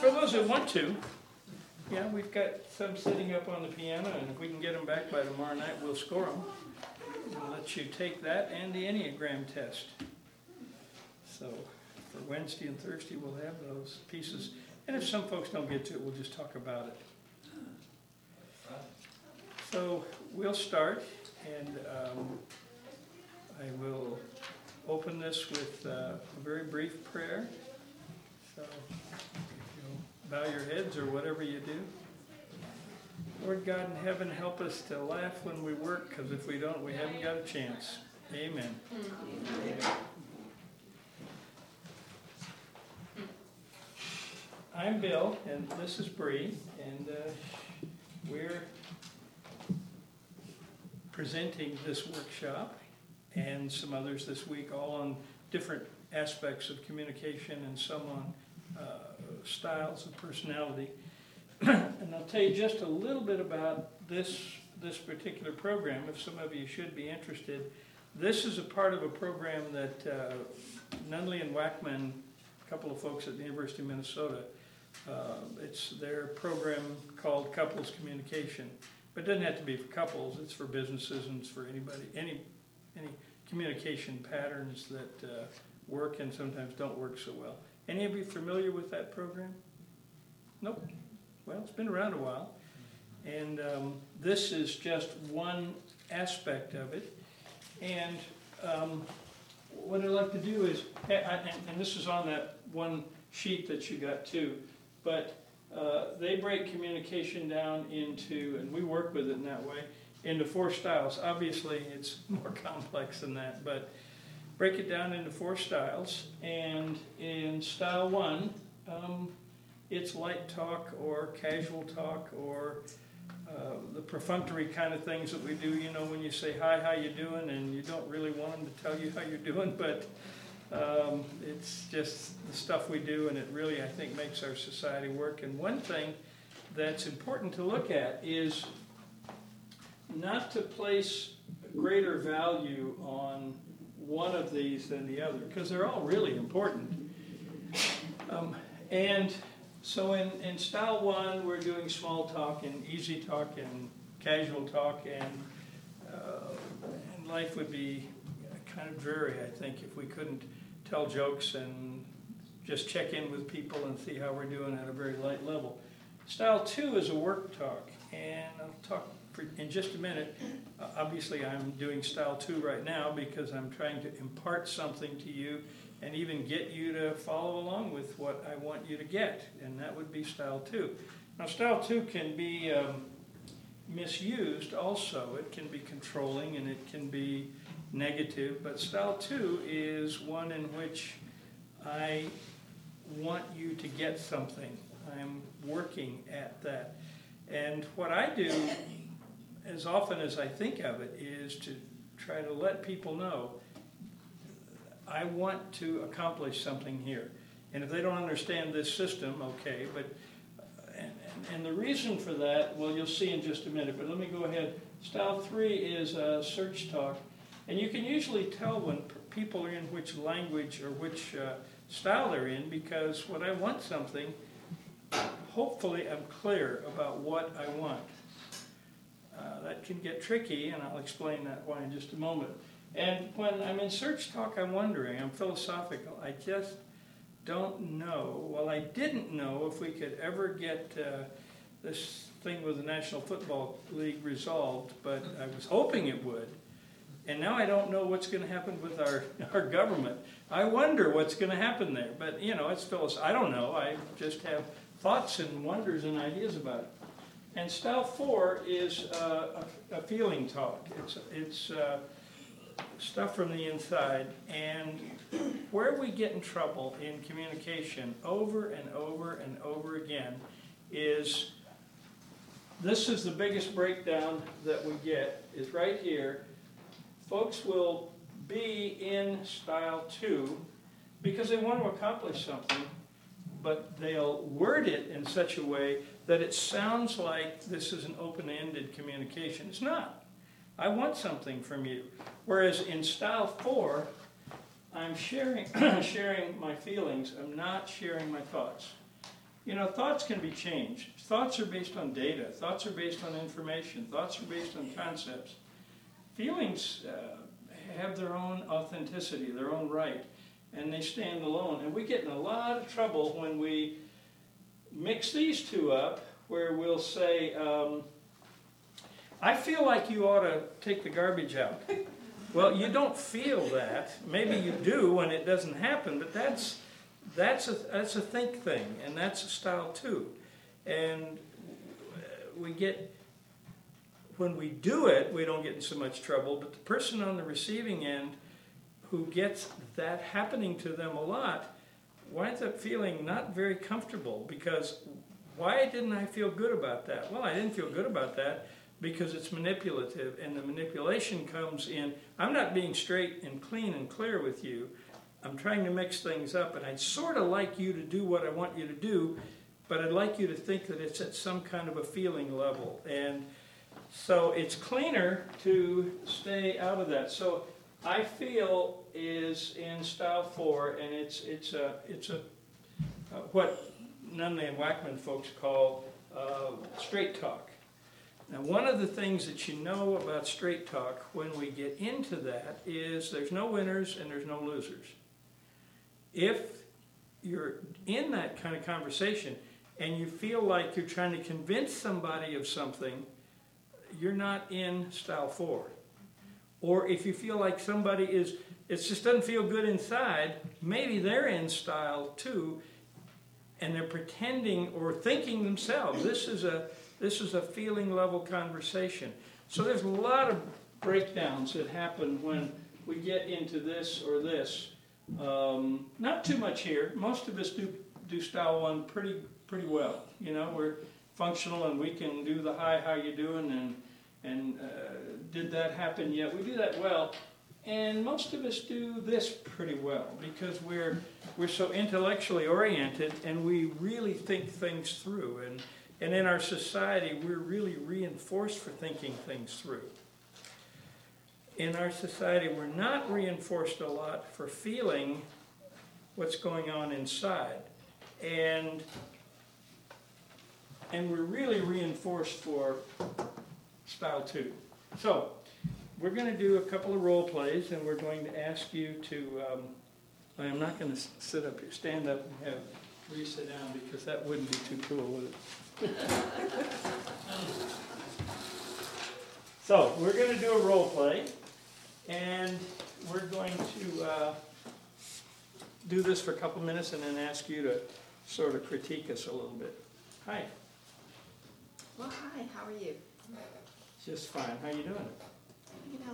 For those that want to, yeah, we've got some sitting up on the piano, and if we can get them back by tomorrow night, we'll score them. We'll let you take that and the Enneagram test. So for Wednesday and Thursday, we'll have those pieces. And if some folks don't get to it, we'll just talk about it. So we'll start, and I will open this with a very brief prayer. So if you'll bow your heads or whatever you do. Lord God in heaven, help us to laugh when we work, because if we don't, we haven't got a chance. Amen. I'm Bill, and this is Bree, and we're presenting this workshop and some others this week, all on different aspects of communication and some on styles of personality. And I'll tell you just a little bit about this particular program, if some of you should be interested. This is a part of a program that Nunley and Wackman, a couple of folks at the University of Minnesota, it's their program called Couples Communication. But it doesn't have to be for couples, it's for businesses and it's for anybody, any communication patterns that work and sometimes don't work so well. Any of you familiar with that program? Nope. Well, it's been around a while. And this is just one aspect of it. And what I'd like to do is, and this is on that one sheet that you got too, but they break communication down into, and we work with it in that way, into 4 styles. Obviously, it's more complex than that, but break it down into 4 styles. And in style 1, it's light talk or casual talk or the perfunctory kind of things that we do, you know, when you say, hi, how you doing? And you don't really want them to tell you how you're doing, but it's just the stuff we do, and it really, I think, makes our society work. And one thing that's important to look at is not to place greater value on one of these than the other, because they're all really important. And so in style 1, we're doing small talk and easy talk and casual talk, and life would be kind of dreary, I think, if we couldn't tell jokes and just check in with people and see how we're doing at a very light level. Style 2 is a work talk, and I'll talk in just a minute. Obviously, I'm doing style 2 right now because I'm trying to impart something to you and even get you to follow along with what I want you to get, and that would be style 2. Now, style 2 can be misused also. It can be controlling and it can be negative, but style 2 is one in which I want you to get something. I'm working at that. And what I do, as often as I think of it, is to try to let people know I want to accomplish something here. And if they don't understand this system, okay, but and the reason for that, well, you'll see in just a minute, but let me go ahead. Style 3 is search talk. And you can usually tell when people are in which language or which style they're in, because when I want something, hopefully I'm clear about what I want. That can get tricky, and I'll explain that why in just a moment. And when I'm in search talk, I'm wondering, I'm philosophical. I just don't know. Well, I didn't know if we could ever get this thing with the National Football League resolved, but I was hoping it would. And now I don't know what's going to happen with our government. I wonder what's going to happen there. But, you know, it's philosophical. I don't know. I just have thoughts and wonders and ideas about it. And style 4 is a feeling talk. It's stuff from the inside. And where we get in trouble in communication over and over and over again is, this is the biggest breakdown that we get, is right here. Folks will be in style 2 because they want to accomplish something, but they'll word it in such a way that it sounds like this is an open-ended communication. It's not. I want something from you. Whereas in style 4, I'm sharing my feelings. I'm not sharing my thoughts. You know, thoughts can be changed. Thoughts are based on data. Thoughts are based on information. Thoughts are based on concepts. Feelings have their own authenticity, their own right, and they stand alone. And we get in a lot of trouble when we mix these two up, where we'll say, I feel like you ought to take the garbage out. Well, you don't feel that. Maybe you do when it doesn't happen, but that's a think thing, and that's a style too. And we get, when we do it, we don't get in so much trouble, but the person on the receiving end who gets that happening to them a lot winds up feeling not very comfortable, because why didn't I feel good about that? Well, I didn't feel good about that because it's manipulative, and the manipulation comes in, I'm not being straight and clean and clear with you. I'm trying to mix things up, and I'd sort of like you to do what I want you to do, but I'd like you to think that it's at some kind of a feeling level. And so it's cleaner to stay out of that. So I feel is in style 4, and it's what Nunley and Wackman folks call straight talk. Now, one of the things that you know about straight talk when we get into that is there's no winners and there's no losers. If you're in that kind of conversation and you feel like you're trying to convince somebody of something, you're not in style 4. Or if you feel like somebody is, it just doesn't feel good inside, maybe they're in style 2 and they're pretending or thinking themselves. This is a feeling level conversation. So there's a lot of breakdowns that happen when we get into this or this. Not too much here. Most of us do style 1 pretty well. You know, we're functional and we can do the hi, how you doing, and did that happen yet? We do that well. And most of us do this pretty well because we're so intellectually oriented and we really think things through. And in our society, we're really reinforced for thinking things through. In our society, we're not reinforced a lot for feeling what's going on inside. And we're really reinforced for style 2. So, we're going to do a couple of role plays, and we're going to ask you to, I'm not going to sit up here, stand up and have Bree sit down because that wouldn't be too cool, would it? So, we're going to do a role play, and we're going to do this for a couple minutes and then ask you to sort of critique us a little bit. Hi. Well, hi, how are you? Just fine. How you doing? You know,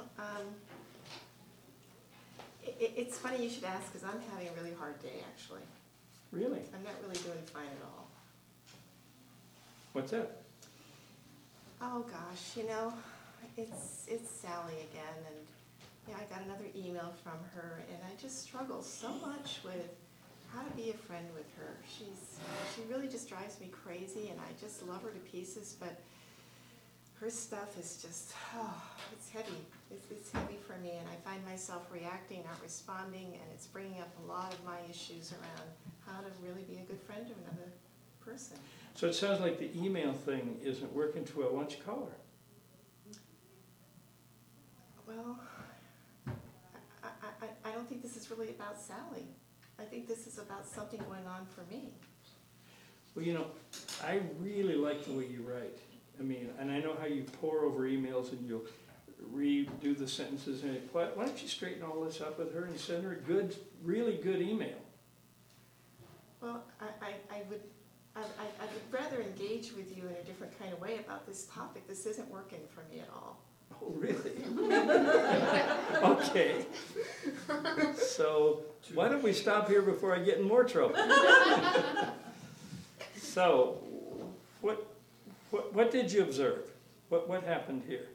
it's funny you should ask because I'm having a really hard day, actually. Really? I'm not really doing fine at all. What's that? Oh gosh, you know, it's Sally again, and yeah, I got another email from her, and I just struggle so much with how to be a friend with her. She really just drives me crazy, and I just love her to pieces, but her stuff is just, it's heavy. It's heavy for me, and I find myself reacting, not responding, and it's bringing up a lot of my issues around how to really be a good friend to another person. So it sounds like the email thing isn't working too well. Why don't you call her? Well, I don't think this is really about Sally. I think this is about something going on for me. Well, you know, I really like the way you write. I mean, and I know how you pore over emails and you'll redo the sentences. And why don't you straighten all this up with her and send her a good, really good email? Well, I would rather engage with you in a different kind of way about this topic. This isn't working for me at all. Oh, really? Okay. So why don't we stop here before I get in more trouble? So, what did you observe? What happened here?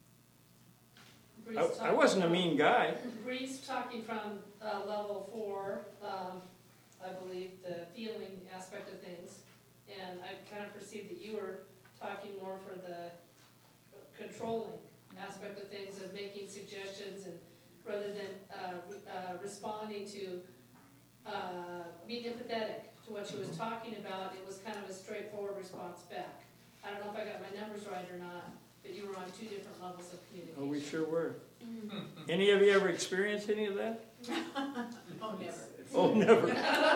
I wasn't a mean guy. Bree's talking from level 4, I believe, the feeling aspect of things, and I kind of perceived that you were talking more for the controlling aspect of things, of making suggestions, and rather than responding to being empathetic to what she was talking about, it was kind of a straightforward response back. I don't know if I got my numbers right or not, but you were on two different levels of communication. Oh, we sure were. Any of you ever experienced any of that? Oh, never. Oh, never.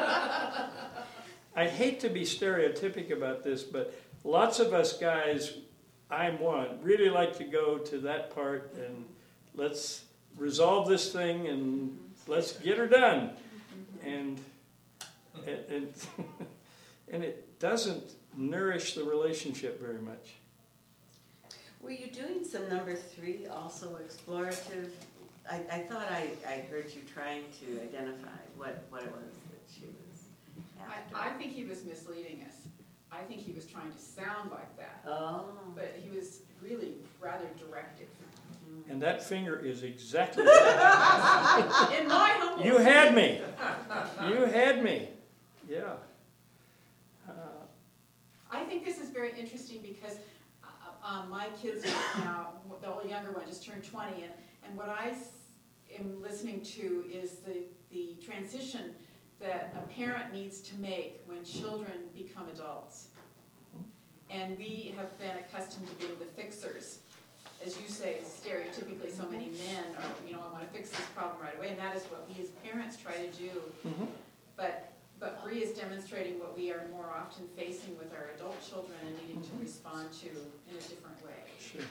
I hate to be stereotypic about this, but lots of us guys, I'm one, really like to go to that part and let's resolve this thing and let's get her done. And and it doesn't nourish the relationship very much. Were you doing some number 3 also explorative? I thought I heard you trying to identify what it was that she was after. I think he was misleading us. I think he was trying to sound like that, Oh. but he was really rather directive. And that finger is exactly that. In my humble You had me. You had me. Yeah. I think this is very interesting because my kids now, the old younger one just turned 20, and what I am listening to is the transition that a parent needs to make when children become adults. And we have been accustomed to being the fixers. As you say, stereotypically, so many men are, I want to fix this problem right away, and that is what we as parents try to do. Mhm. But Bree is demonstrating what we are more often facing with our adult children and needing to respond to in a different way. Sure.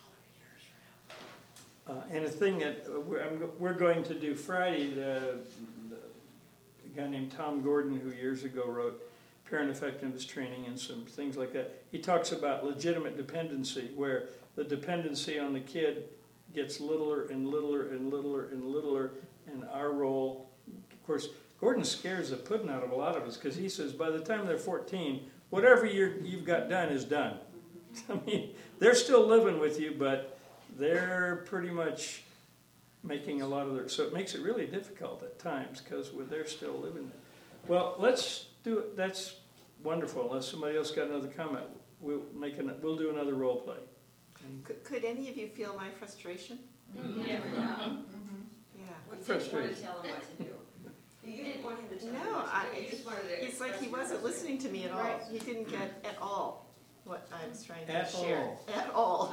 And a thing that we're going to do Friday, the guy named Tom Gordon, who years ago wrote Parent Effectiveness Training and some things like that, he talks about legitimate dependency, where the dependency on the kid gets littler and littler and littler and littler, and our role, of course, Gordon scares the pudding out of a lot of us, because he says by the time they're 14, whatever you've got done is done. I mean, they're still living with you, but they're pretty much making a lot of their, so it makes it really difficult at times, because they're still living there. Well, let's do it. That's wonderful. Unless somebody else got another comment, we'll do another role play. Could any of you feel my frustration? Yeah. Yeah. You didn't want Frustration. to tell him what to do. You didn't want him to tell you No, what to do. You just wanted to It's like he express your wasn't listening to me at all. Right. He didn't get at all what I was trying to At share. all. At all.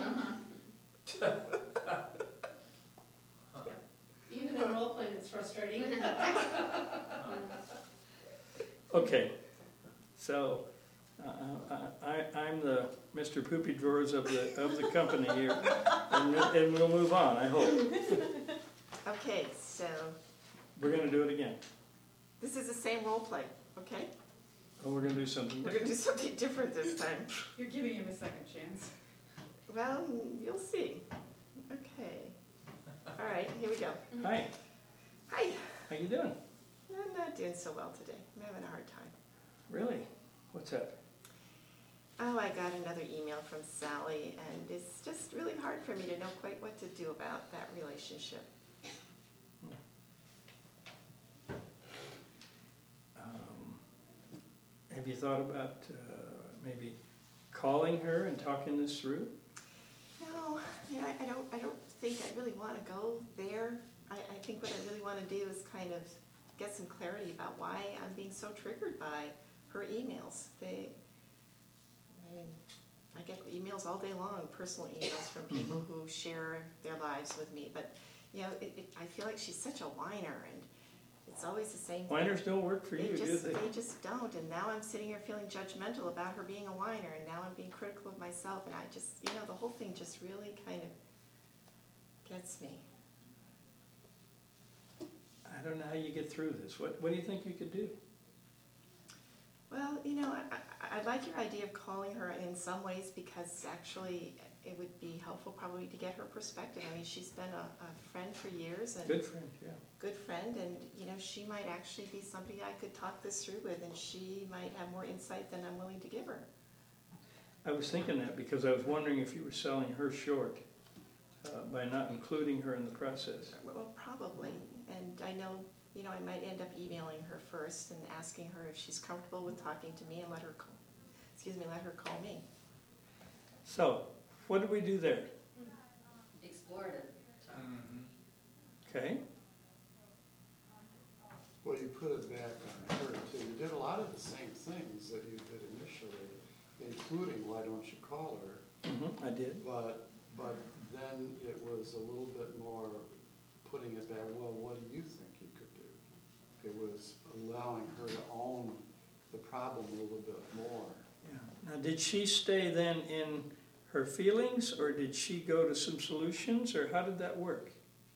Even in role playing, it's frustrating. Okay, so I'm the Mr. Poopy Drawers of the company here, and we'll move on, I hope. Okay, so We're going to do it again. this is the same role play, okay? Oh, we're going to do something We're going to different. do something different this time. You're giving him a second chance. Well, you'll see. Okay. All right, here we go. Hi, Hi. how you doing? I'm not doing so well today. I'm having a hard time. Really? What's up? Oh, I got another email from Sally, and it's just really hard for me to know quite what to do about that relationship. Have you thought about maybe calling her and talking this through? No, I don't think I really want to go there. I think what I really want to do is kind of get some clarity about why I'm being so triggered by her emails. I get emails all day long, personal emails from people who share their lives with me. But, I feel like she's such a whiner, and it's always the same thing. Whiners don't work for you, do they? They just don't, and now I'm sitting here feeling judgmental about her being a whiner, and now I'm being critical of myself, and I just, the whole thing just really kind of gets me. I don't know how you get through this. What do you think you could do? Well, I like your idea of calling her in some ways, because actually it would be helpful probably to get her perspective. I mean, she's been a friend for years, and Good friend, yeah. good friend, and she might actually be somebody I could talk this through with, and she might have more insight than I'm willing to give her. I was thinking that because I was wondering if you were selling her short by not including her in the process. Well, probably, and I know, I might end up emailing her first and asking her if she's comfortable with talking to me, and let her call me. So, what did we do there? Explorative. Okay. Well, you put it back on her too. You did a lot of the same things that you did initially, including Why Don't You Call Her? I did. But then it was a little bit more putting it back, well, what do you think you could do? It was allowing her to own the problem a little bit more. Yeah. Now, did she stay then in her feelings, or did she go to some solutions, or how did that work?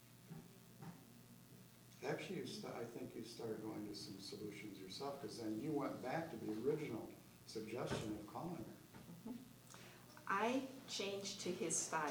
Actually, I think you started going to some solutions yourself, because then you went back to the original suggestion of calling her. I changed to his style.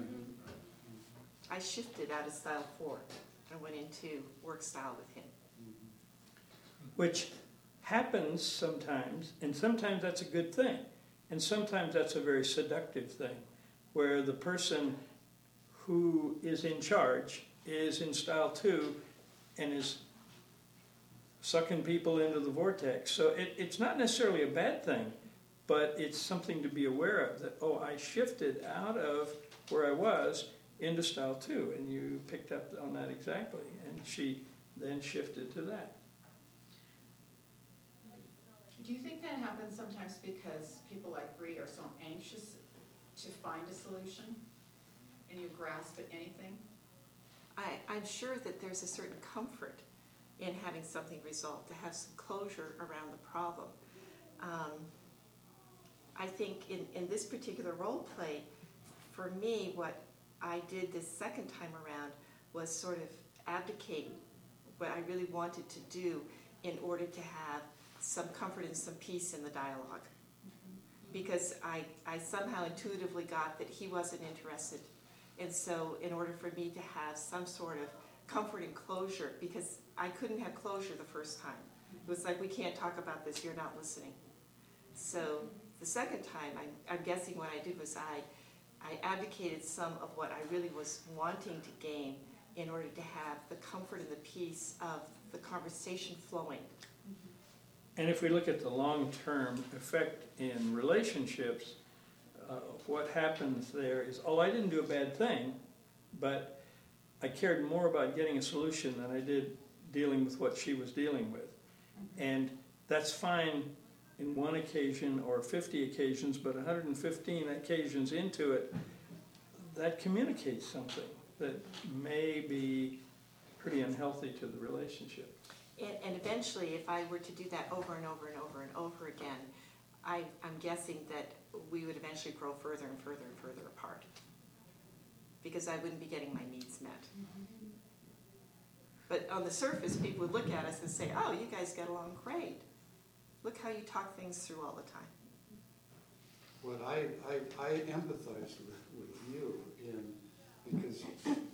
I shifted out of style 4 and went into work style with him. Which happens sometimes, and sometimes that's a good thing, and sometimes that's a very seductive thing, where the person who is in charge is in style 2 and is sucking people into the vortex. So it's not necessarily a bad thing, but it's something to be aware of, that, oh, I shifted out of where I was into style 2, and you picked up on that exactly, and she then shifted to that. Do you think that happens sometimes because people like Bree are so anxious to find a solution, and you grasp at anything? I'm sure that there's a certain comfort in having something resolved, to have some closure around the problem. I think in this particular role play, for me, what I did this second time around was sort of abdicate what I really wanted to do in order to have some comfort and some peace in the dialogue. Because I somehow intuitively got that he wasn't interested. And so in order for me to have some sort of comfort and closure, because I couldn't have closure the first time. It was like, we can't talk about this, you're not listening. So the second time, I'm guessing what I did was I abdicated some of what I really was wanting to gain in order to have the comfort and the peace of the conversation flowing. And if we look at the long-term effect in relationships, what happens there is, oh, I didn't do a bad thing, but I cared more about getting a solution than I did dealing with what she was dealing with. And that's fine in one occasion or 50 occasions, but 115 occasions into it, that communicates something that may be pretty unhealthy to the relationship. And eventually, if I were to do that over and over and over and over again, I'm guessing that we would eventually grow further and further and further apart, because I wouldn't be getting my needs met. But on the surface, people would look at us and say, oh, you guys get along great. Look how you talk things through all the time. What I empathize with you because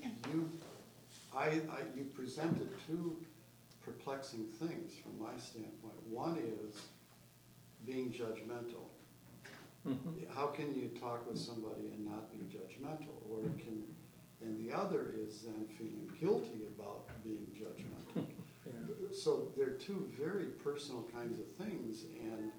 you presented two perplexing things from my standpoint. One is being judgmental. How can you talk with somebody and not be judgmental? And the other is then feeling guilty about being judgmental. So they're two very personal kinds of things, and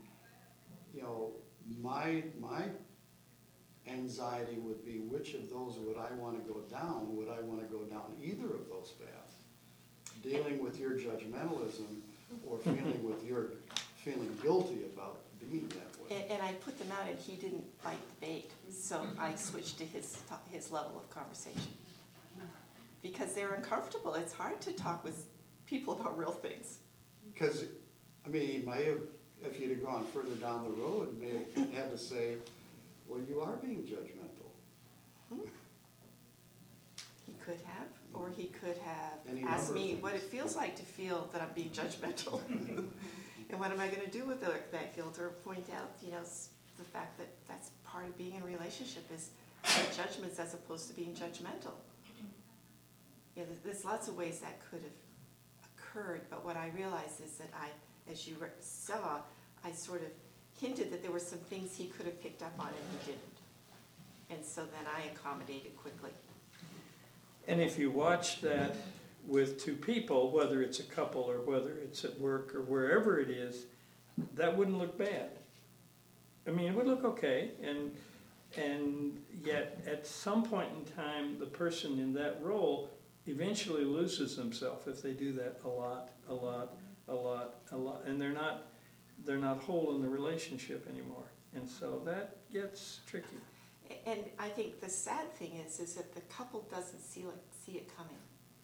my anxiety would be, which of those would I want to go down? Would I want to go down either of those paths? Dealing with your judgmentalism or feeling guilty about being that way. And I put them out, and he didn't bite the bait, so I switched to his level of conversation. Because they're uncomfortable. It's hard to talk with people about real things. Because, he might have, if you'd have gone further down the road, may have had to say, well, you are being judgmental. He could have, or he could have Any asked number of me things. what it feels like to feel that I'm being judgmental. And what am I going to do with that guilt, or point out, the fact that that's part of being in a relationship is judgments as opposed to being judgmental. There's lots of ways that could have occurred, but what I realized is that as you saw, I sort of hinted that there were some things he could have picked up on and he didn't. And so then I accommodated quickly. And if you watch that with two people, whether it's a couple or whether it's at work or wherever it is, that wouldn't look bad. It would look okay, and yet at some point in time, the person in that role eventually loses themselves if they do that a lot, a lot, and they're not whole in the relationship anymore. And so that gets tricky. And I think the sad thing is that the couple doesn't see it coming.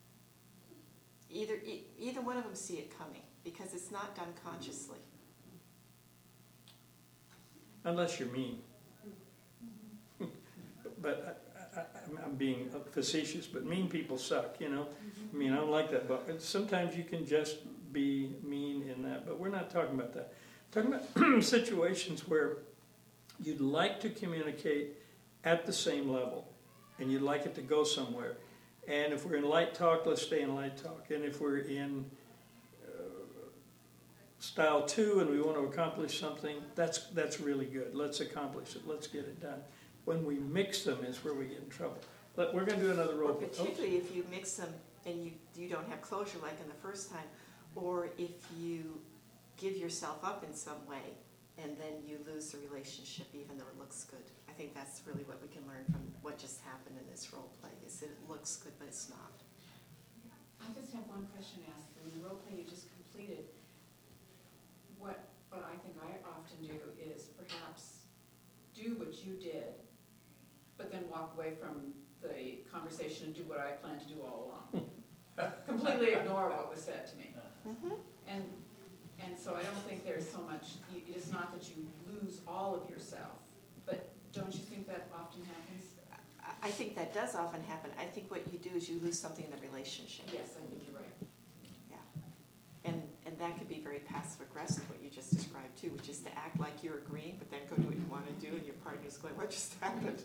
Either one of them see it coming, because it's not done consciously. Unless you're mean. But I'm being facetious, but mean people suck, you know? I mean, I don't like that, but sometimes you can just be mean in that, but we're not talking about that. We're talking about situations where you'd like to communicate at the same level, and you'd like it to go somewhere. And if we're in light talk, let's stay in light talk. And if we're in style 2 and we want to accomplish something, that's really good. Let's accomplish it. Let's get it done. When we mix them is where we get in trouble. But we're going to do another role play. Particularly if you mix them and you don't have closure like in the first time, or if you give yourself up in some way and then you lose the relationship even though it looks good. I think that's really what we can learn from what just happened in this role play, is that it looks good but it's not. I just have one question to ask. In the role play you just completed, what I think I often do is perhaps do what you did, but then walk away from the conversation and do what I planned to do all along. Completely ignore what was said to me. Mm-hmm. And so I don't think there's so much, it's not that you lose all of yourself, but don't you think that often happens? I think that does often happen. I think what you do is you lose something in the relationship. Yes, I think you're right. Yeah. And that could be very passive aggressive, what you just described too, which is to act like you're agreeing, but then go do what you want to do, and your partner's going, what just happened?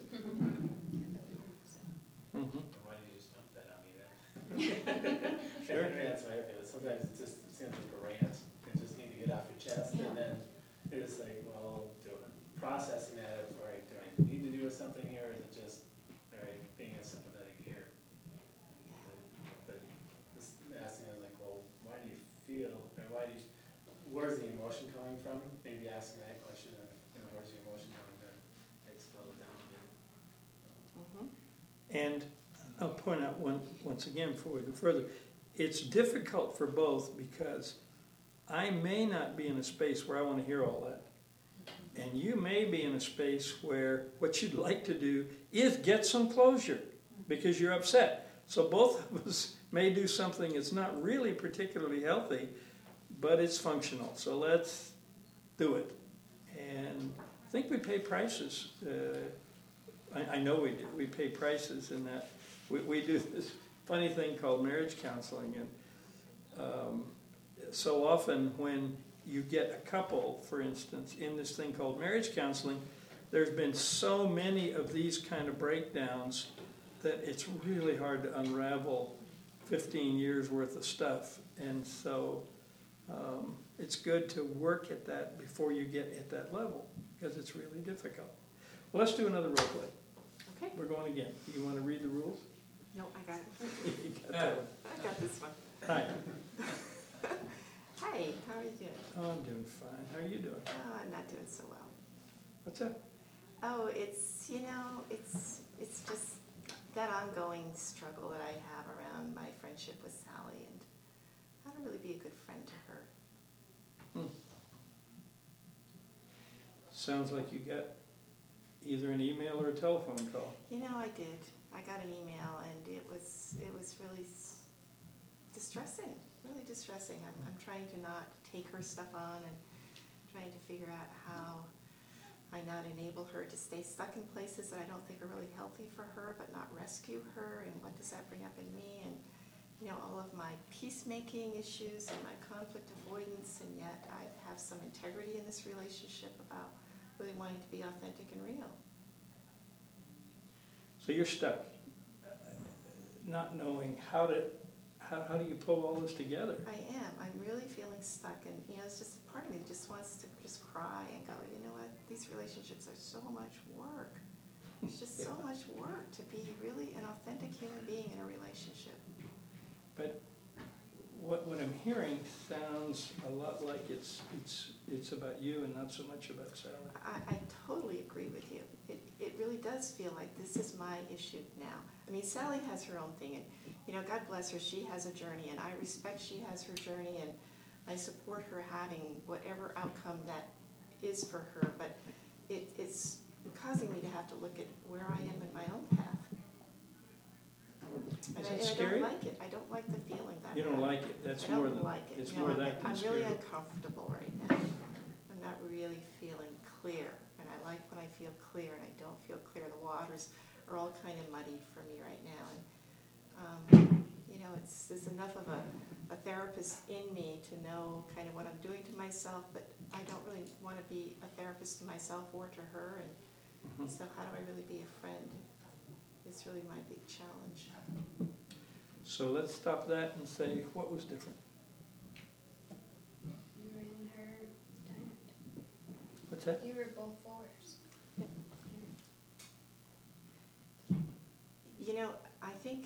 Mhm. Why do you just dump that on me then? Sure. That's my opinion. Sometimes it just seems like a rant. You just need to get off your chest, and then it's like, well, processing that of, all right, do I need to do something here, or is it just, all right, being a sympathetic ear? But just asking them like, well, why do you feel, or where's the emotion coming from? Maybe asking that question of, where's the emotion coming from? Explode it down a bit. Mm-hmm. And I'll point out once again before we go further, it's difficult for both because I may not be in a space where I want to hear all that. And you may be in a space where what you'd like to do is get some closure because you're upset. So both of us may do something that's not really particularly healthy, but it's functional. So let's do it. And I think we pay prices. I know we do. We pay prices in that. We do this funny thing called marriage counseling. And so often when you get a couple, for instance, in this thing called marriage counseling, there's been so many of these kind of breakdowns that it's really hard to unravel 15 years worth of stuff. And so it's good to work at that before you get at that level, because it's really difficult. Well, let's do another role play. Okay. We're going again. You want to read the rules? No, I got it. You got that one. I got this one. Hi. Hi, how are you doing? Oh, I'm doing fine. How are you doing? Oh, I'm not doing so well. What's up? Oh, it's, it's just that ongoing struggle that I have around my friendship with Sally and how to really be a good friend to her. Sounds like you got either an email or a telephone call. I did. I got an email and it was really distressing, really distressing. I'm trying to not take her stuff on and trying to figure out how I not enable her to stay stuck in places that I don't think are really healthy for her, but not rescue her, and what does that bring up in me, and all of my peacemaking issues and my conflict avoidance, and yet I have some integrity in this relationship about really wanting to be authentic and real. So you're stuck, not knowing how do you pull all this together? I am. I'm really feeling stuck, and it's just part of me just wants to just cry and go, you know what? These relationships are so much work. It's just so much work to be really an authentic human being in a relationship. But what I'm hearing sounds a lot like it's about you and not so much about Sally. I totally agree with you. It really does feel like this is my issue now. I mean, Sally has her own thing, and God bless her, she has a journey, and I respect she has her journey, and I support her having whatever outcome that is for her, but it's causing me to have to look at where I am in my own path. And Is I it scary? don't like it. I don't like the feeling that. You don't like it, that's I more don't than, like it. it's No, more that than I'm really scary. uncomfortable right now. I'm not really feeling clear, and I like when I feel clear, and I don't feel clear. The waters are all kind of muddy for me right now, and you know, there's enough of a therapist in me to know kind of what I'm doing to myself, but I don't really want to be a therapist to myself or to her, and Mhm. so how do I really be a friend? It's really my big challenge. So let's stop that and say, what was different? You were in her diamond. What's that? You were both fours. You know, I think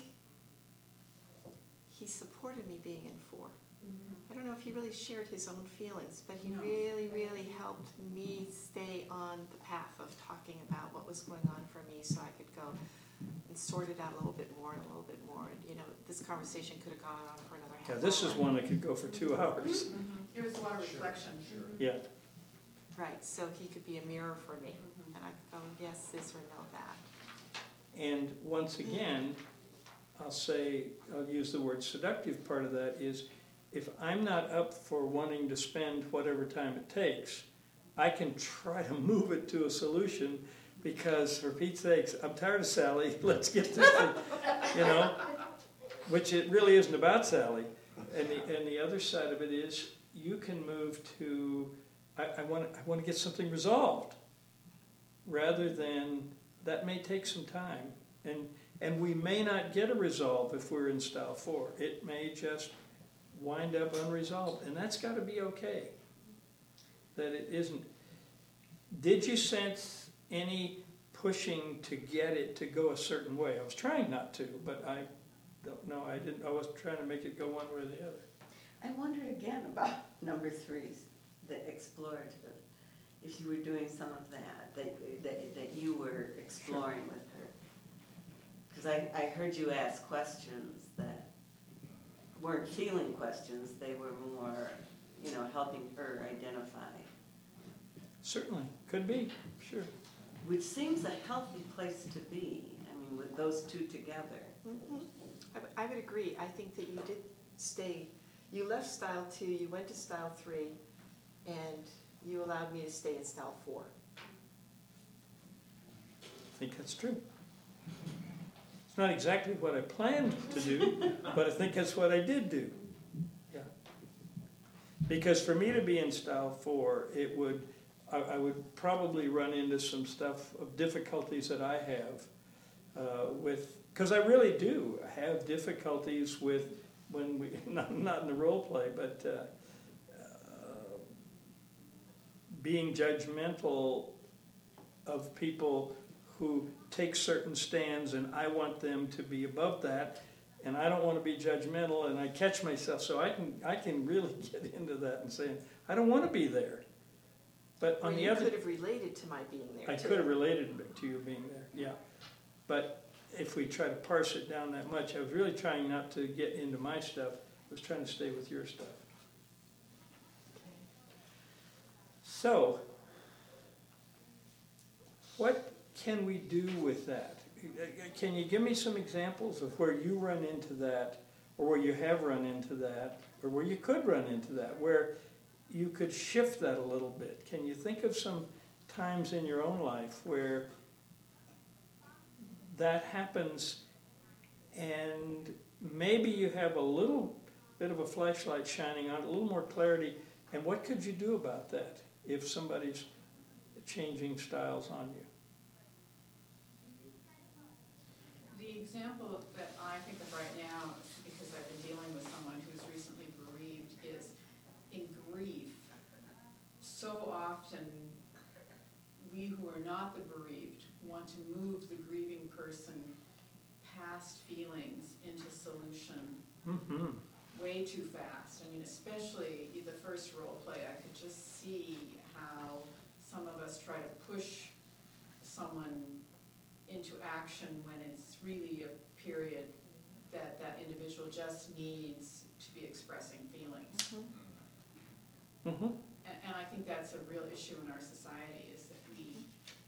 he supported me being in 4. I don't know if he really shared his own feelings, but he No. really helped me stay on the path of talking about what was going on for me, so I could go and sort it out a little bit more and a little bit more. And, you know, this conversation could have gone on for another half Yeah, hour. this is one that could go for 2 hours. It was a lot of reflection. Yeah, Right, so he could be a mirror for me, and I could go, yes, this or no, that. and once again, I'll use the word seductive part of that is, if I'm not up for wanting to spend whatever time it takes, I can try to move it to a solution, because for Pete's sakes, I'm tired of Sally, let's get this thing, you know? Which it really isn't about Sally. And the other side of it is, you can move to, I want to get something resolved, rather than, that may take some time. And we may not get a resolve if we're in style 4. It may just wind up unresolved, and that's got to be okay. That it isn't. Did you sense any pushing to get it to go a certain way? I was trying not to, but I don't know. I wasn't trying to make it go one way or the other. I wonder again about number 3, the explorative. If you were doing some of that you were exploring with her. Because I heard you ask questions that weren't feeling questions, they were more, helping her identify. Certainly, could be, sure. Which seems a healthy place to be, with those 2 together. Mhm. I would agree. I think that you did stay, you left style 2, you went to style 3, and you allowed me to stay in style 4. I think that's true. It's not exactly what I planned to do, but I think that's what I did do. Yeah. Because for me to be in style 4, I would probably run into some stuff of difficulties that I have because I really do have difficulties with when we, not in the role play, but being judgmental of people who take certain stands, and I want them to be above that, and I don't want to be judgmental, and I catch myself, so I can really get into that and saying, I don't want to be there. But on the you other, could have related to my being there, I too. could have related to you being there, yeah. But if we try to parse it down that much, I was really trying not to get into my stuff. I was trying to stay with your stuff. So, what can we do with that? Can you give me some examples of where you run into that, or where you have run into that, or where you could run into that, where you could shift that a little bit? Can you think of some times in your own life where that happens and maybe you have a little bit of a flashlight shining on it, a little more clarity, and what could you do about that if somebody's changing styles on you? The example that I think of right now, because I've been dealing with someone who's recently bereaved, is in grief. So often, we who are not the bereaved want to move the grieving person past feelings into solution Mm-hmm. way too fast. Especially the first role play, I could just see how some of us try to push someone into action when it's really a period that that individual just needs to be expressing feelings. that's a real issue in our society, is that we,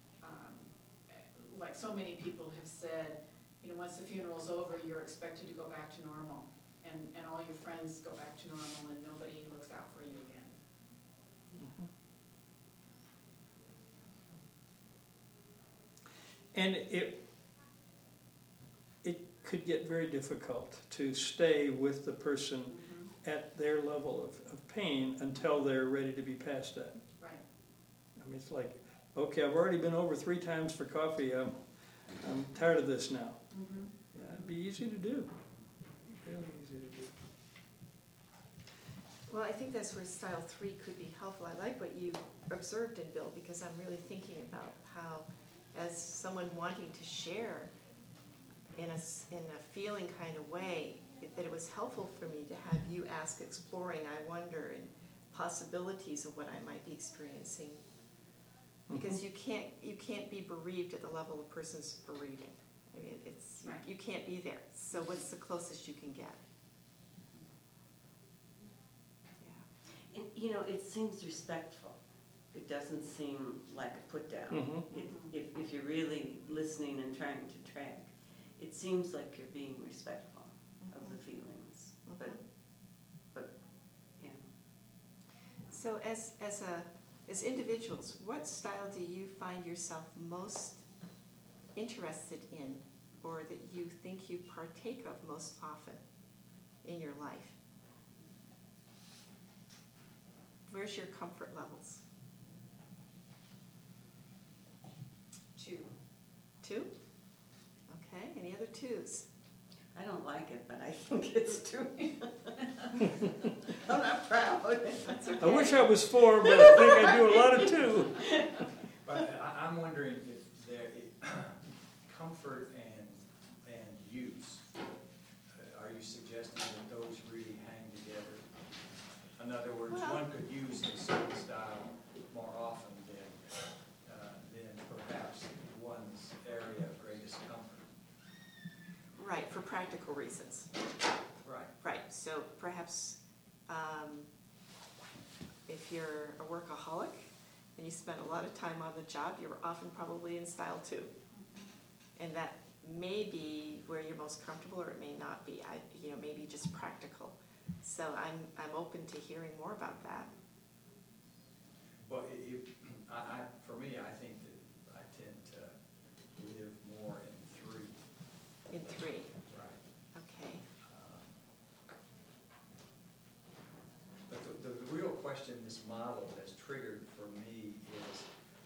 like so many people have said, you know, once the funeral's over, you're expected to go back to normal, and all your friends go back to normal, and nobody looks out for you again. And it could get very difficult to stay with the person at their level of pain until they're ready to be past that. Right. I mean, it's like, okay, I've already been over 3 times for coffee, I'm tired of this now. Yeah, it'd be easy to do, really easy to do. Well, I think that's where style 3 could be helpful. I like what you observed in Bill, because I'm really thinking about how, as someone wanting to share in a feeling kind of way, that it was helpful for me to have you ask exploring, I wonder, and possibilities of what I might be experiencing. Because you can't be bereaved at the level a person's bereaving. I mean, it's, Right. you can't be there. So what's the closest you can get? Yeah. And, you know, it seems respectful. It doesn't seem like a put down. Mhm. If you're really listening and trying to track, it seems like you're being respectful of the feelings. But, yeah. So as individuals, what style do you find yourself most interested in, or that you think you partake of most often in your life? Where's your comfort levels? 2. 2? Okay, any other 2s? I don't like it, but I think it's true. I'm not proud. That's okay. I wish I was 4, but I think I do a lot of 2. But I'm wondering if there, comfort and use, are you suggesting that those really hang together? In other words, Well- one could use a certain style more often than perhaps one's area of greatest comfort. Right, for practical reasons. Right. Right, so perhaps if you're a workaholic and you spend a lot of time on the job, you're often probably in style 2. And that may be where you're most comfortable, or it may not be. Maybe just practical. So I'm open to hearing more about that. Well, for me, I think that I tend to live more in 3. In 3, Right. okay. But the real question this model has triggered for me is,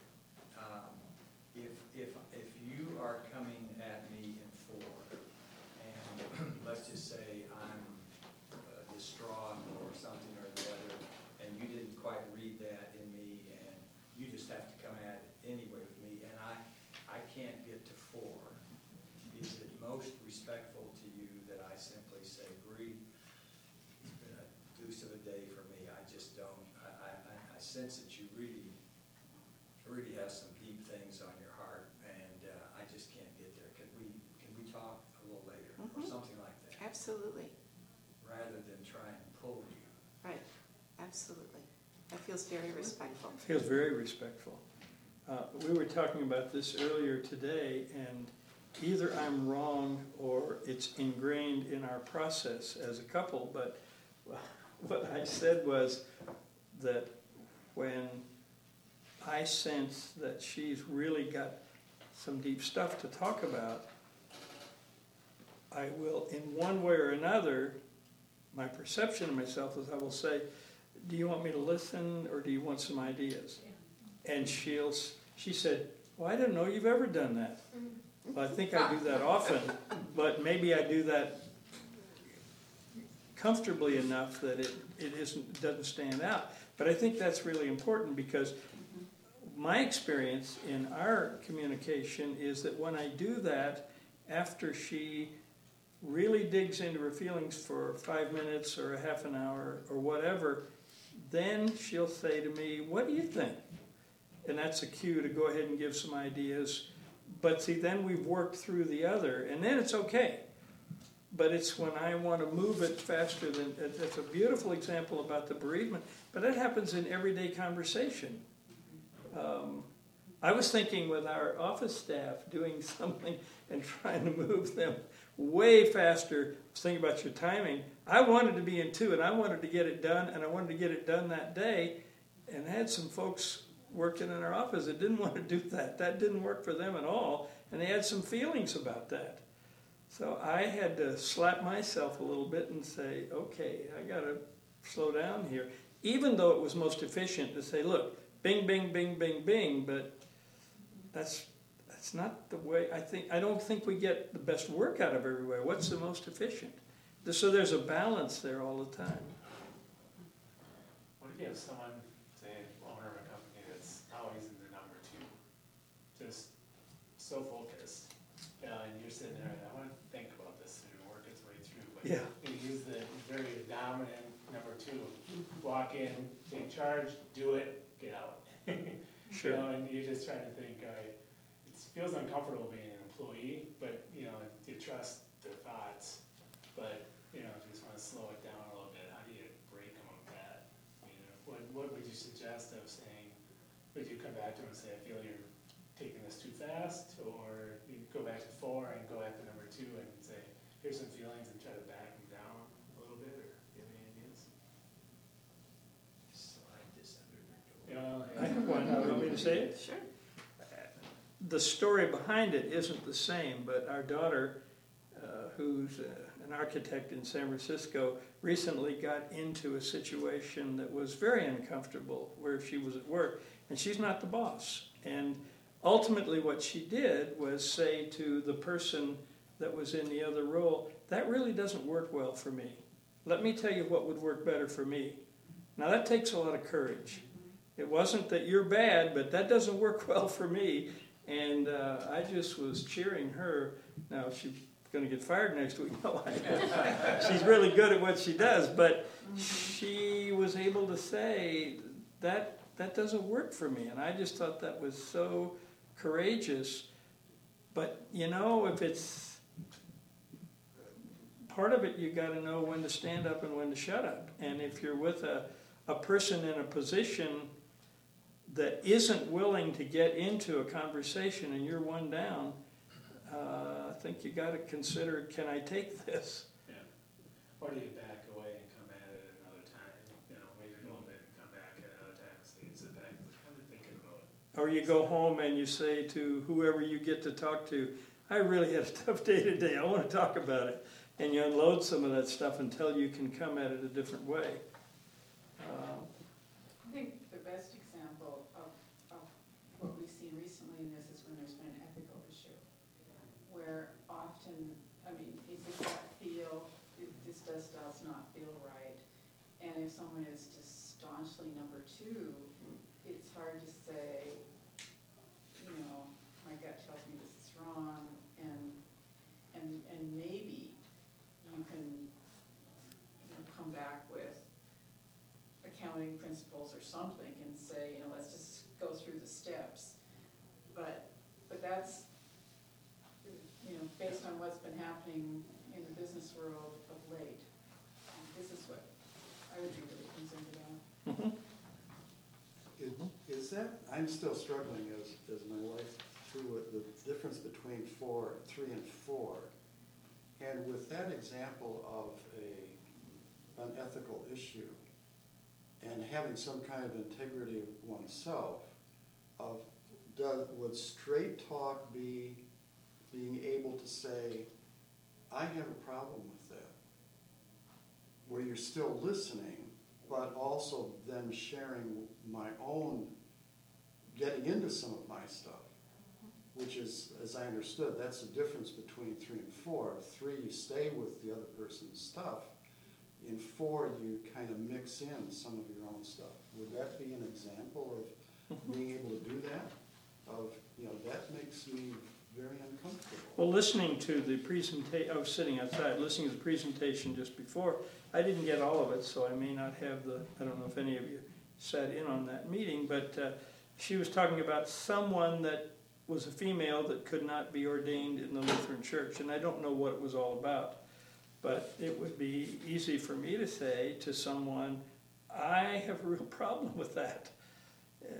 if you are coming at me in 4, and let's just say I'm distraught or something or the other, and you didn't quite read that in me, and you just have to come at it anyway with me, and I can't get to 4, is it most respectful to you that I simply say, Bree, it's been a deuce of a day for me, I just don't, I sense that you really have some deep things on your heart, and I just can't get there. Can we talk a little later, or something like that, Absolutely. rather than try and pull you? Right, absolutely. That feels very respectful. Feels very respectful. We were talking about this earlier today, and either I'm wrong or it's ingrained in our process as a couple, but what I said was that when I sense that she's really got some deep stuff to talk about, I will, in one way or another, my perception of myself is I will say, do you want me to listen, or do you want some ideas? And she said, well, I didn't know you've ever done that. Well, I think I do that often, but maybe I do that comfortably enough that it doesn't stand out. But I think that's really important, because my experience in our communication is that when I do that, after she really digs into her feelings for 5 minutes or a half an hour or whatever, then she'll say to me, what do you think? And that's a cue to go ahead and give some ideas. But see, then we've worked through the other, and then it's okay. But it's when I want to move it faster than, it's a beautiful example about the bereavement, but that happens in everyday conversation. I was thinking with our office staff doing something and trying to move them way faster. I was thinking about your timing. I wanted to be in 2, and I wanted to get it done, and I wanted to get it done that day. And I had some folks working in our office that didn't want to do that. That didn't work for them at all, and they had some feelings about that. So I had to slap myself a little bit and say, okay, I got to slow down here. Even though it was most efficient to say, look, bing, bing, bing, bing, bing, but that's not the way. I don't think we get the best work out of everywhere. What's the most efficient? So there's a balance there all the time. What if you have someone, say, owner of a company that's always in the number 2, just so focused, and you're sitting there, and I want to think about this and work its way through, but Yeah. he's the very dominant number 2. Walk in, take charge, do it, get out. Sure. You know, and you're just trying to think, all right, it feels uncomfortable being an employee, but, you know, you trust their thoughts, but, you know, if you just want to slow it down a little bit, how do you break them of that? You know, what would you suggest of saying, would you come back to them and say, I feel you're taking this too fast, or you go back to 4 and go back to number 2 and say, here's some feelings, and try to back them down a little bit, or do you have any ideas? Slide this under the door. You know, I have one. You want me to say it? Sure. The story behind it isn't the same, but our daughter, who's an architect in San Francisco, recently got into a situation that was very uncomfortable where she was at work, and she's not the boss. And ultimately what she did was say to the person that was in the other role, that really doesn't work well for me. Let me tell you what would work better for me. Now that takes a lot of courage. It wasn't that you're bad, but that doesn't work well for me. And I just was cheering her. Now she's going to get fired next week. No, she's really good at what she does, but she was able to say that doesn't work for me. And I just thought that was so courageous. But you know, if it's part of it, you got to know when to stand up and when to shut up. And if you're with a person in a position that isn't willing to get into a conversation and you're one down, I think you got to consider, can I take this? Yeah. Or do you back away and come at it another time? You know, wait a little bit and come back at another time and say, sit back and kind of thinking about it. Or you go home and you say to whoever you get to talk to, I really had a tough day today, I want to talk about it. And you unload some of that stuff until you can come at it a different way. I think the best example of what we've seen recently in this is when there's been an ethical issue, where often, I mean, it's a gut feel, this does not feel right, and if someone is just staunchly number 2, it's hard to say, you know, my gut tells me this is wrong, and maybe you can, you know, come back with accounting principles or something and say, you know, let's just go through the steps. But that's, you know, based on what's been happening in the business world of late. This is what I would be really concerned about. Is that, I'm still struggling as my wife through it, the difference between 3 and 4. And with that example of an ethical issue, and having some kind of integrity of oneself, would straight talk be being able to say, I have a problem with that, where you're still listening, but also then sharing my own, getting into some of my stuff, which is, as I understood, that's the difference between 3 and 4. 3, you stay with the other person's stuff. In 4, you kind of mix in some of your own stuff. Would that be an example of being able to do that? Of, you know, that makes me very uncomfortable. Well, listening to the presentation, I was sitting outside, listening to the presentation just before. I didn't get all of it, so I may not have I don't know if any of you sat in on that meeting, but she was talking about someone that was a female that could not be ordained in the Lutheran Church, and I don't know what it was all about. But it would be easy for me to say to someone, I have a real problem with that.